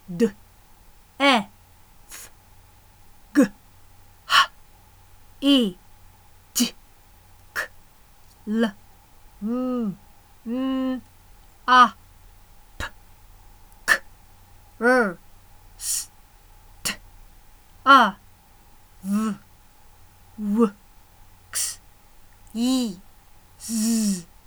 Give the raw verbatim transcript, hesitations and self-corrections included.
d e f g h i j k l m n a p k r s t a v w x y z